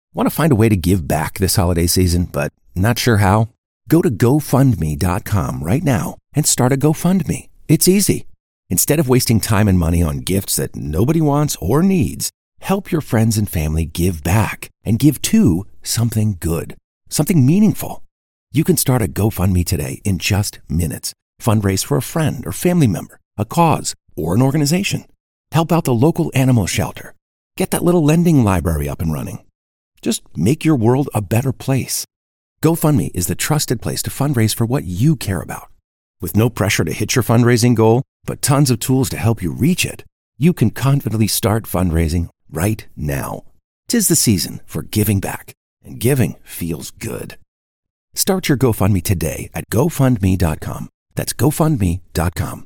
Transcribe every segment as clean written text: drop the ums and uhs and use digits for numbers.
Want to find a way to give back this holiday season, but not sure how? Go to GoFundMe.com right now and start a GoFundMe. It's easy. Instead of wasting time and money on gifts that nobody wants or needs, help your friends and family give back and give to something good, something meaningful. You can start a GoFundMe today in just minutes. Fundraise for a friend or family member, a cause, or an organization. Help out the local animal shelter. Get that little lending library up and running. Just make your world a better place. GoFundMe is the trusted place to fundraise for what you care about. With no pressure to hit your fundraising goal, but tons of tools to help you reach it, you can confidently start fundraising right now. 'Tis the season for giving back, and giving feels good. Start your GoFundMe today at GoFundMe.com. That's GoFundMe.com.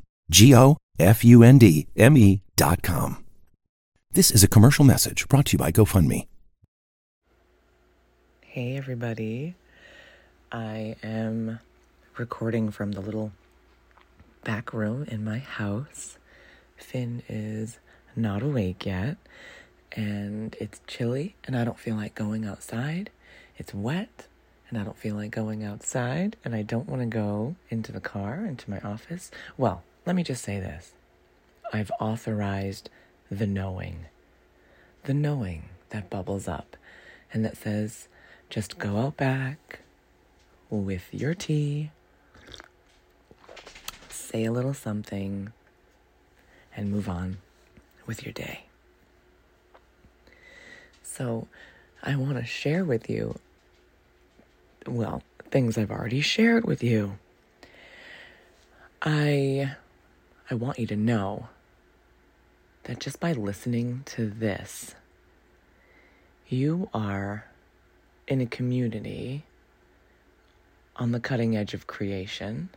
GoFundMe.com. This is a commercial message brought to you by GoFundMe. Hey everybody, I am recording from the little back room in my house. Finn is not awake yet, and it's chilly, and I don't feel like going outside. It's wet, and I don't feel like going outside, and I don't want to go into the car, into my office. Well, let me just say this. I've authorized the knowing that bubbles up, and that says, just go out back with your tea, say a little something, and move on with your day. So I want to share with you, well, things I've already shared with you. I want you to know that just by listening to this, you are in a community on the cutting edge of creation,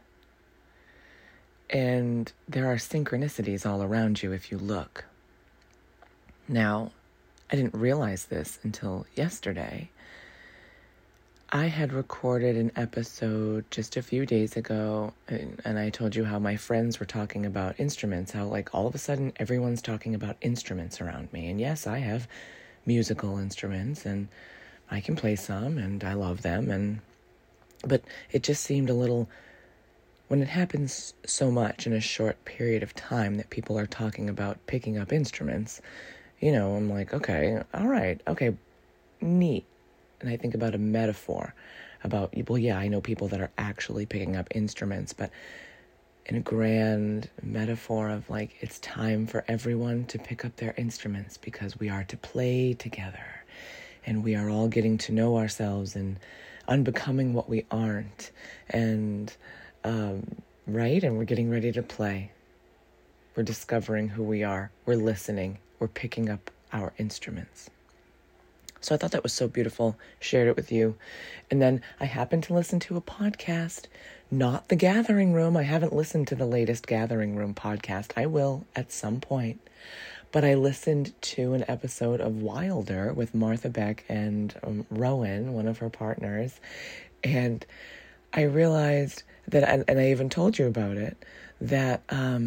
and there are synchronicities all around you if you look. Now, I didn't realize this until yesterday. I had recorded an episode just a few days ago, and I told you how my friends were talking about instruments, how like all of a sudden everyone's talking about instruments around me. And yes, I have musical instruments, and I can play some, and I love them, but it just seemed a little, when it happens so much in a short period of time that people are talking about picking up instruments, I'm like, okay, all right, okay, neat. And I think about a metaphor about, well, yeah, I know people that are actually picking up instruments, but in a grand metaphor of like, it's time for everyone to pick up their instruments because we are to play together. And we are all getting to know ourselves and unbecoming what we aren't. And, right? And we're getting ready to play. We're discovering who we are. We're listening. We're picking up our instruments. So I thought that was so beautiful. Shared it with you. And then I happened to listen to a podcast, not The Gathering Room. I haven't listened to the latest Gathering Room podcast. I will at some point. But I listened to an episode of Wilder with Martha Beck and Rowan, one of her partners. And I realized that, and I even told you about it, that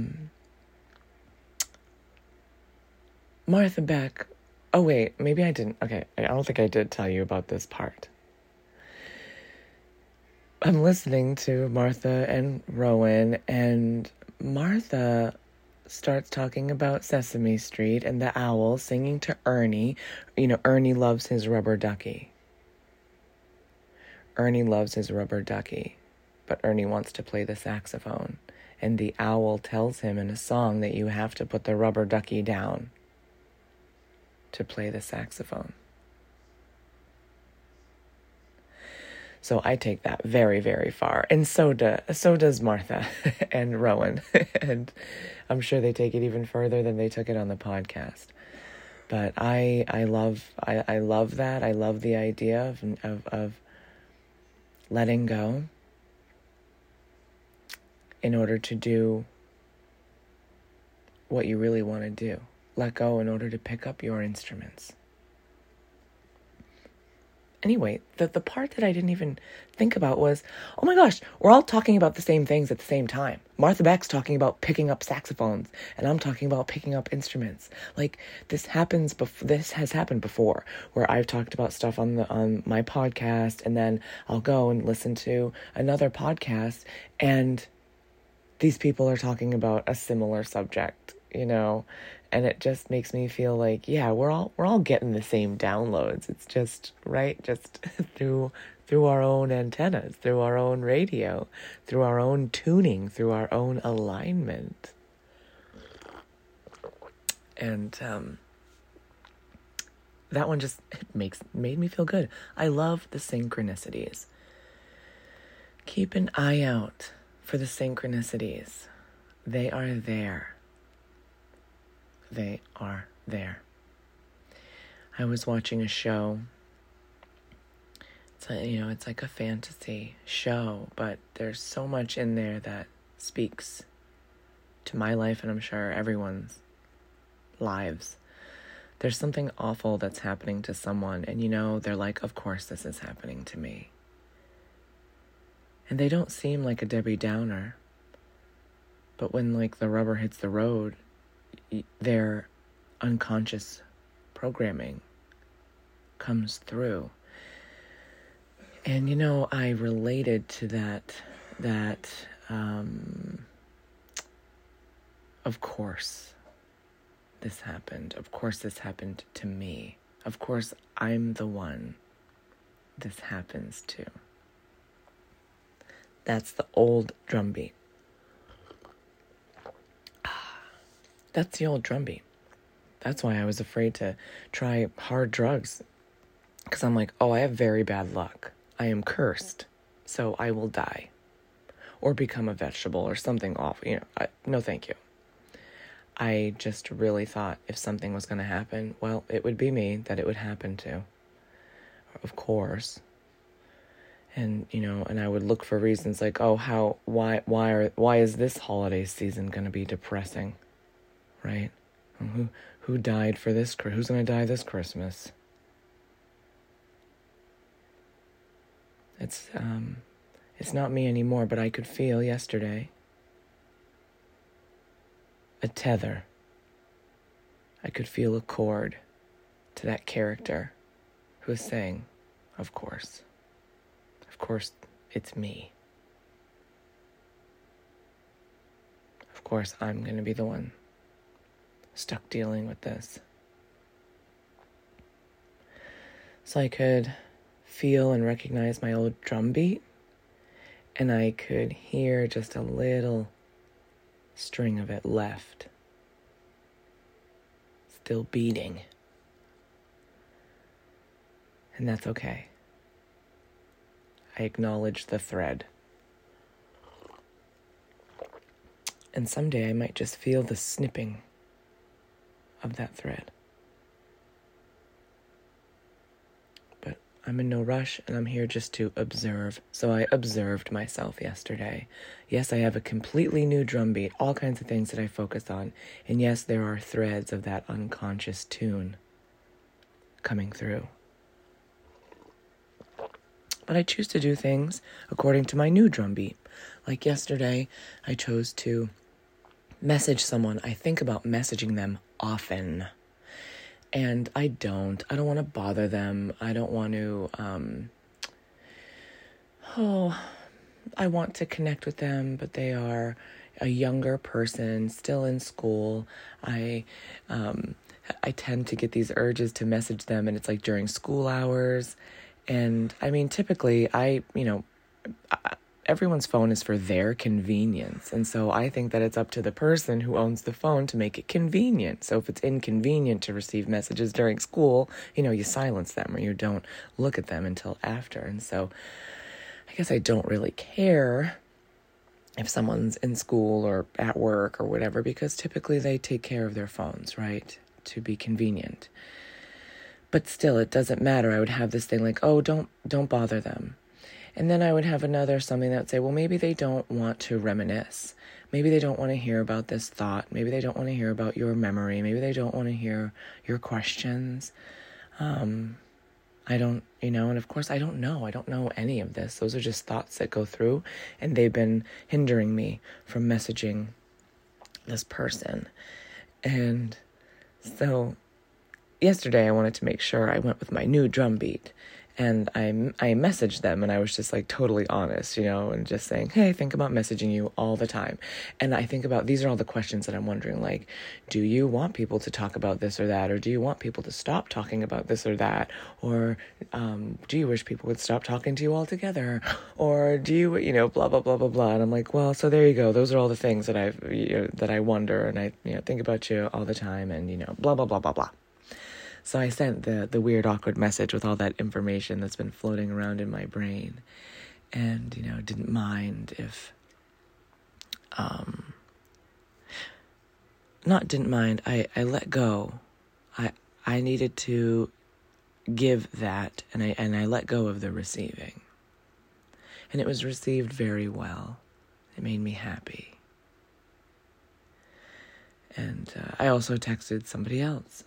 Martha Beck, oh wait, maybe I didn't. Okay, I don't think I did tell you about this part. I'm listening to Martha and Rowan, and Martha starts talking about Sesame Street and the owl singing to Ernie. Ernie loves his rubber ducky. Ernie loves his rubber ducky, but Ernie wants to play the saxophone. And the owl tells him in a song that you have to put the rubber ducky down to play the saxophone. So I take that very, very far. And so does Martha and Rowan. And I'm sure they take it even further than they took it on the podcast. But I love that. I love the idea of letting go in order to do what you really want to do. Let go in order to pick up your instruments. Anyway, the part that I didn't even think about was, oh my gosh, we're all talking about the same things at the same time. Martha Beck's talking about picking up saxophones, and I'm talking about picking up instruments. Like, this has happened before, where I've talked about stuff on my podcast, and then I'll go and listen to another podcast, and these people are talking about a similar subject, and it just makes me feel like, yeah, we're all getting the same downloads. It's just, right, just through our own antennas, through our own radio, through our own tuning, through our own alignment. And that one just made me feel good. I love the synchronicities. Keep an eye out for the synchronicities. They are there. They are there. I was watching a show. It's like a fantasy show, but there's so much in there that speaks to my life, and I'm sure everyone's lives. There's something awful that's happening to someone, and they're like, of course this is happening to me. And they don't seem like a Debbie Downer, but when the rubber hits the road, their unconscious programming comes through. And, I related to that, of course this happened. Of course this happened to me. Of course I'm the one this happens to. That's the old drumbeat. That's the old drumbeat. That's why I was afraid to try hard drugs. Because I'm like, I have very bad luck. I am cursed. So I will die. Or become a vegetable or something awful. No thank you. I just really thought if something was going to happen, well, it would be me that it would happen to. Of course. And, and I would look for reasons like, why is this holiday season going to be depressing? Right? Who died for this? Who's going to die this Christmas? It's not me anymore, but I could feel yesterday a tether. I could feel a cord to that character who was saying, of course, it's me. Of course, I'm going to be the one stuck dealing with this. So I could feel and recognize my old drum beat, and I could hear just a little string of it left, still beating. And that's okay. I acknowledge the thread. And someday I might just feel the snipping of that thread. But I'm in no rush, and I'm here just to observe. So I observed myself yesterday. Yes, I have a completely new drum beat, all kinds of things that I focus on. And yes, there are threads of that unconscious tune coming through. But I choose to do things according to my new drum beat. Like yesterday, I chose to message someone. I think about messaging them often. And I don't want to bother them. I don't want to, I want to connect with them, but they are a younger person, still in school. I tend to get these urges to message them, and it's like during school hours. And I mean, typically everyone's phone is for their convenience. And so I think that it's up to the person who owns the phone to make it convenient. So if it's inconvenient to receive messages during school, you silence them or you don't look at them until after. And so I guess I don't really care if someone's in school or at work or whatever, because typically they take care of their phones, right? To be convenient. But still, it doesn't matter. I would have this thing like, don't bother them. And then I would have something that would say, well, maybe they don't want to reminisce. Maybe they don't want to hear about this thought. Maybe they don't want to hear about your memory. Maybe they don't want to hear your questions. I don't, and of course I don't know. I don't know any of this. Those are just thoughts that go through, and they've been hindering me from messaging this person. And so yesterday I wanted to make sure I went with my new drum beat, and I messaged them, and I was just like totally honest, and just saying, hey, I think about messaging you all the time. And I think about, these are all the questions that I'm wondering, like, do you want people to talk about this or that? Or do you want people to stop talking about this or that? Or do you wish people would stop talking to you altogether? Or do you, blah, blah, blah, blah, blah. And I'm like, well, so there you go. Those are all the things that that I wonder, and I, think about you all the time, and, blah, blah, blah, blah, blah. So I sent the weird, awkward message with all that information that's been floating around in my brain. And, didn't mind if, not didn't mind, I let go. I needed to give that, and I let go of the receiving. And it was received very well. It made me happy. And I also texted somebody else.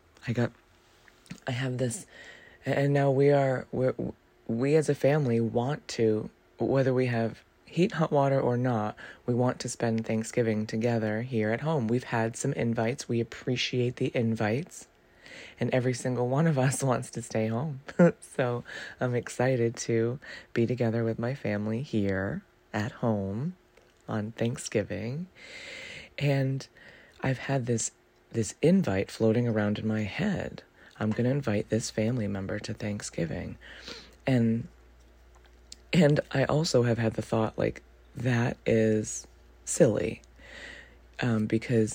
I have this, and now we as a family want to, whether we have heat, hot water or not, we want to spend Thanksgiving together here at home. We've had some invites. We appreciate the invites, and every single one of us wants to stay home. So I'm excited to be together with my family here at home on Thanksgiving. And I've had this invite floating around in my head. I'm going to invite this family member to Thanksgiving. And I also have had the thought, like, that is silly. Because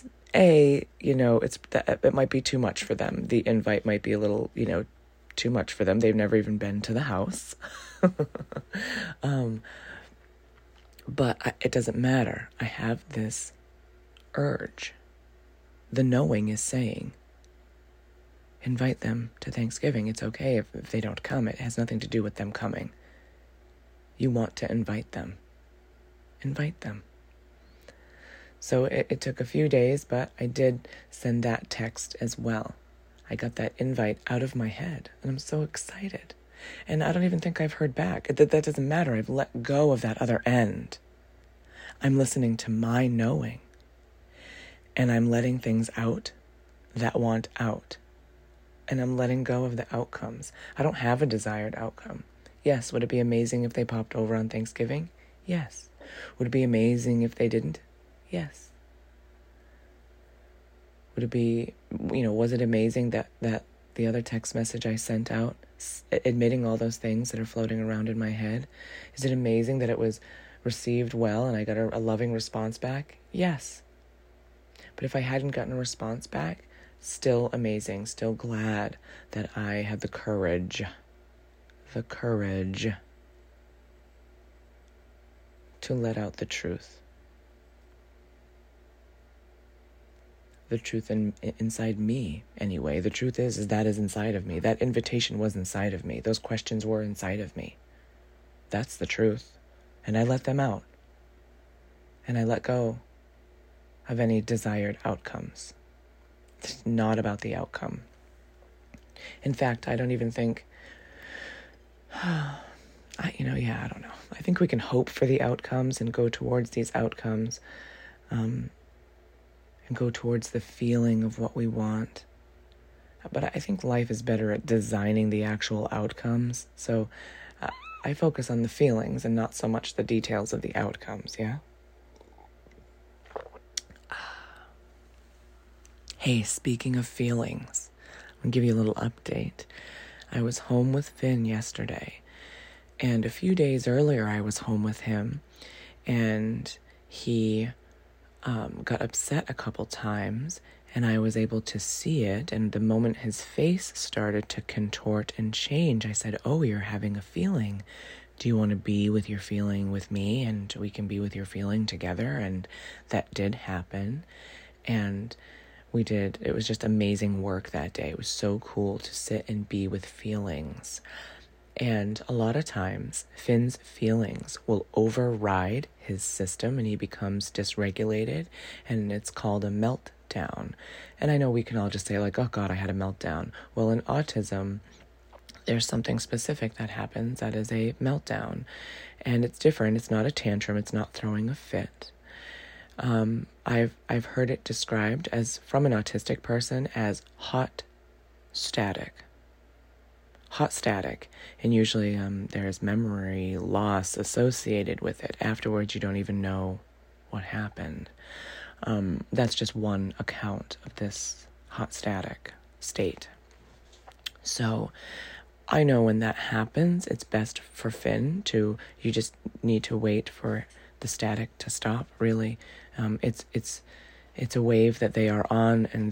it might be too much for them. The invite might be a little, too much for them. They've never even been to the house. But it doesn't matter. I have this urge. The knowing is saying, invite them to Thanksgiving. It's okay if they don't come. It has nothing to do with them coming. You want to invite them. Invite them. So it took a few days, but I did send that text as well. I got that invite out of my head, and I'm so excited. And I don't even think I've heard back. That doesn't matter. I've let go of that other end. I'm listening to my knowing. And I'm letting things out that want out. And I'm letting go of the outcomes. I don't have a desired outcome. Yes, would it be amazing if they popped over on Thanksgiving? Yes. Would it be amazing if they didn't? Yes. Would it be, was it amazing that the other text message I sent out, admitting all those things that are floating around in my head, is it amazing that it was received well and I got a loving response back? Yes. But if I hadn't gotten a response back, still amazing, still glad that I had the courage to let out the truth. The truth inside me, anyway. The truth is that is inside of me. That invitation was inside of me. Those questions were inside of me. That's the truth. And I let them out. And I let go of any desired outcomes. It's not about the outcome. In fact, I don't even think, I don't know. I think we can hope for the outcomes and go towards these outcomes, and go towards the feeling of what we want. But I think life is better at designing the actual outcomes. So I focus on the feelings and not so much the details of the outcomes, yeah? Hey, speaking of feelings, I'll give you a little update. I was home with Finn yesterday, and a few days earlier I was home with him, and he got upset a couple times, and I was able to see it, and the moment his face started to contort and change, I said, oh, you're having a feeling. Do you want to be with your feeling with me, and we can be with your feeling together? And that did happen, and we did. It was just amazing work that day. It was so cool to sit and be with feelings. And a lot of times, Finn's feelings will override his system and he becomes dysregulated, and it's called a meltdown. And I know we can all just say like, oh God, I had a meltdown. Well, in autism, there's something specific that happens that is a meltdown. And it's different. It's not a tantrum. It's not throwing a fit. I've heard it described as, from an autistic person, as hot static. Hot static. And usually there's memory loss associated with it. Afterwards, you don't even know what happened. That's just one account of this hot static state. So I know when that happens, it's best for Finn you just need to wait for the static to stop, really. It's a wave that they are on, and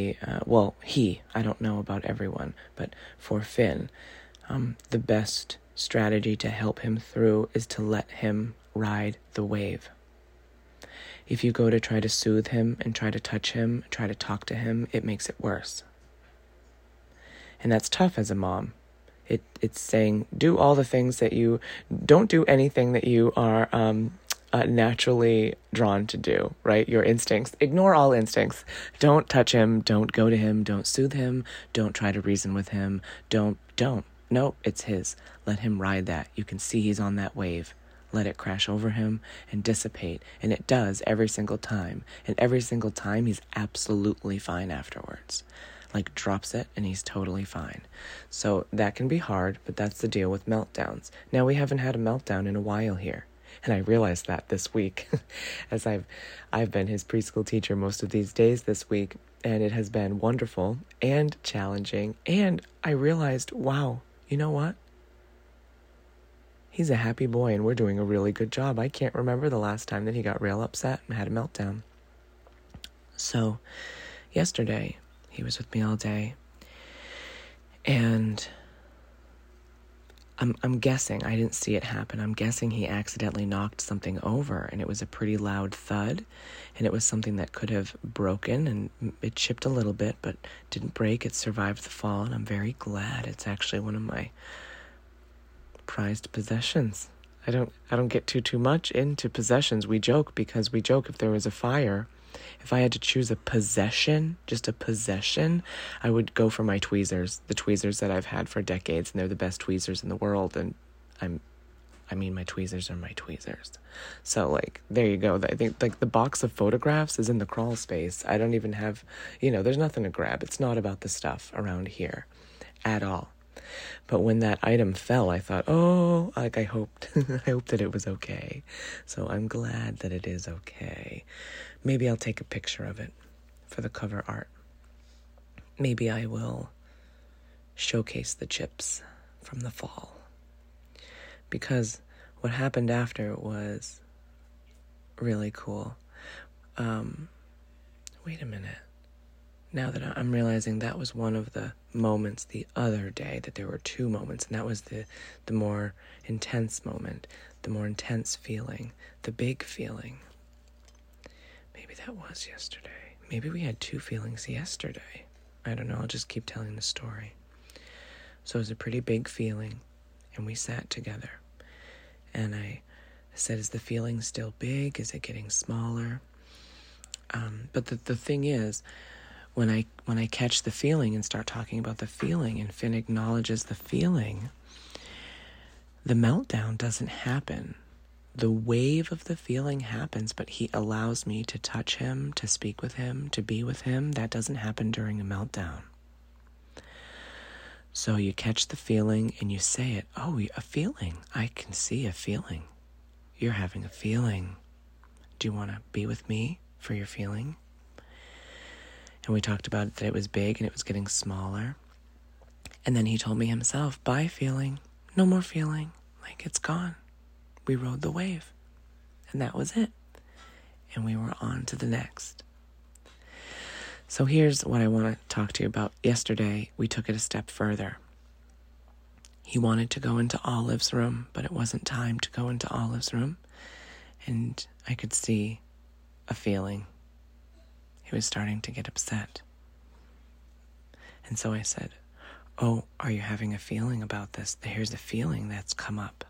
I don't know about everyone, but for Finn, the best strategy to help him through is to let him ride the wave. If you go to try to soothe him and try to touch him, try to talk to him, it makes it worse. And that's tough as a mom. It's saying, do all the things that don't do anything that you are naturally drawn to do, right? Your instincts. Ignore all instincts. Don't touch him. Don't go to him. Don't soothe him. Don't try to reason with him. Don't. No, it's his. Let him ride that. You can see he's on that wave. Let it crash over him and dissipate. And it does every single time. And every single time he's absolutely fine afterwards. Like drops it and he's totally fine. So that can be hard, but that's the deal with meltdowns. Now, we haven't had a meltdown in a while here. And I realized that this week as I've been his preschool teacher most of these days this week, and it has been wonderful and challenging. And I realized, wow, you know what? He's a happy boy and we're doing a really good job. I can't remember the last time that he got real upset and had a meltdown. So yesterday, he was with me all day, and I'm guessing, I didn't see it happen, I'm guessing he accidentally knocked something over, and it was a pretty loud thud, and it was something that could have broken, and it chipped a little bit, but didn't break. It survived the fall, and I'm very glad. It's actually one of my prized possessions. I don't get too much into possessions. We joke if there was a fire, if I had to choose a possession, just a possession, I would go for my tweezers, the tweezers that I've had for decades, and they're the best tweezers in the world, and my tweezers are my tweezers. So, there you go. I think, the box of photographs is in the crawl space. I don't even have, there's nothing to grab. It's not about the stuff around here at all. But when that item fell, I thought, I hoped, I hoped that it was okay. So I'm glad that it is okay. Maybe I'll take a picture of it for the cover art. Maybe I will showcase the chips from the fall. Because what happened after was really cool. Wait a minute. Now that I'm realizing that was one of the moments the other day, that there were two moments, and that was the more intense moment, the more intense feeling, the big feeling. Maybe that was yesterday. Maybe we had two feelings yesterday. I don't know, I'll just keep telling the story. So it was a pretty big feeling, and we sat together. And I said, is the feeling still big? Is it getting smaller? But the thing is, when I catch the feeling and start talking about the feeling, and Finn acknowledges the feeling, the meltdown doesn't happen. The wave of the feeling happens, but he allows me to touch him, to speak with him, to be with him. That doesn't happen during a meltdown. So you catch the feeling and you say it. Oh, a feeling. I can see a feeling. You're having a feeling. Do you want to be with me for your feeling? And we talked about that it was big and it was getting smaller. And then he told me himself, bye feeling, no more feeling, it's gone. We rode the wave, and that was it. And we were on to the next. So here's what I want to talk to you about. Yesterday, we took it a step further. He wanted to go into Olive's room, but it wasn't time to go into Olive's room. And I could see a feeling. He was starting to get upset. And so I said, oh, are you having a feeling about this? Here's a feeling that's come up.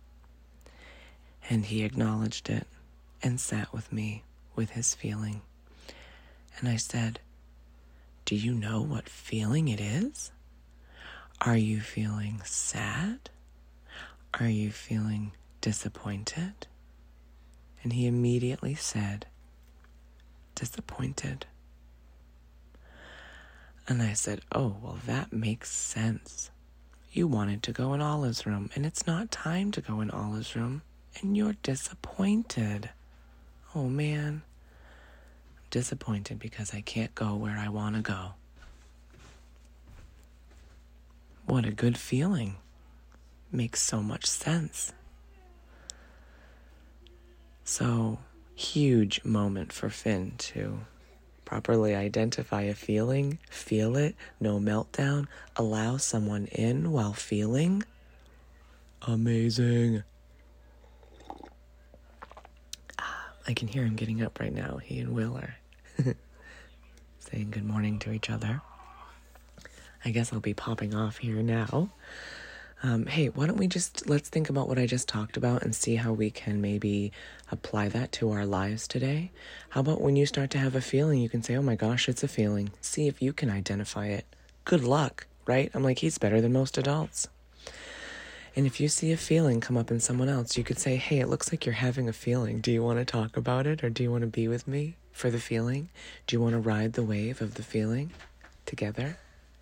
And he acknowledged it and sat with me with his feeling. And I said, do you know what feeling it is? Are you feeling sad? Are you feeling disappointed? And he immediately said, disappointed. And I said, oh, well, that makes sense. You wanted to go in Olive's room, and it's not time to go in Olive's room, and you're disappointed. Oh, man. I'm disappointed because I can't go where I want to go. What a good feeling. Makes so much sense. So, huge moment for Finn to properly identify a feeling, feel it, no meltdown, allow someone in while feeling. Amazing. I can hear him getting up right now. He and Will are saying good morning to each other. I guess I'll be popping off here now. Hey, why don't let's think about what I just talked about and see how we can maybe apply that to our lives today. How about when you start to have a feeling, you can say, oh my gosh, it's a feeling. See if you can identify it. Good luck, right? I'm like, he's better than most adults. And if you see a feeling come up in someone else, you could say, hey, it looks like you're having a feeling. Do you want to talk about it, or do you want to be with me for the feeling? Do you want to ride the wave of the feeling together?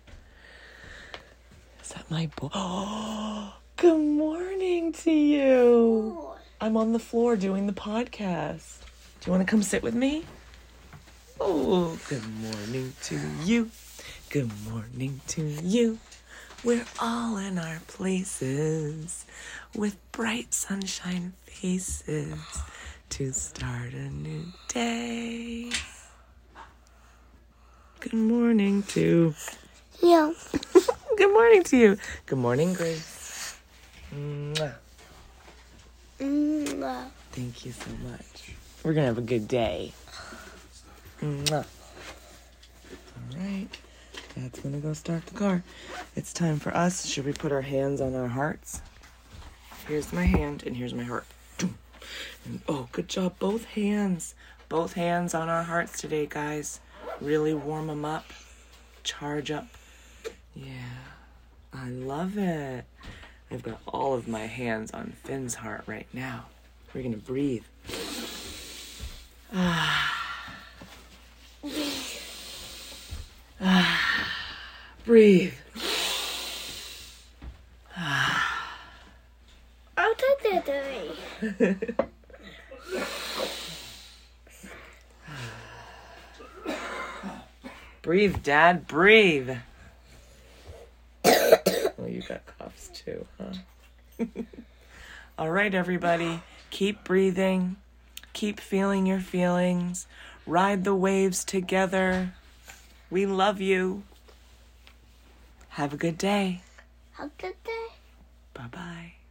Is that my boy? Oh, good morning to you. I'm on the floor doing the podcast. Do you want to come sit with me? Oh, good morning to you. Good morning to you. We're all in our places with bright sunshine faces to start a new day. Good morning to you. Good morning to you. Good morning, Grace. Mwah. Mwah. Thank you so much. We're going to have a good day. Mwah. All right. Dad's going to go start the car. It's time for us. Should we put our hands on our hearts? Here's my hand, and here's my heart. And, oh, good job. Both hands. Both hands on our hearts today, guys. Really warm them up. Charge up. Yeah, I love it. I've got all of my hands on Finn's heart right now. We're going to breathe. Breathe. I'll take that. Breathe, Dad, breathe. Oh, you got coughs too, huh? All right, everybody. Keep breathing. Keep feeling your feelings. Ride the waves together. We love you. Have a good day. Have a good day. Bye-bye.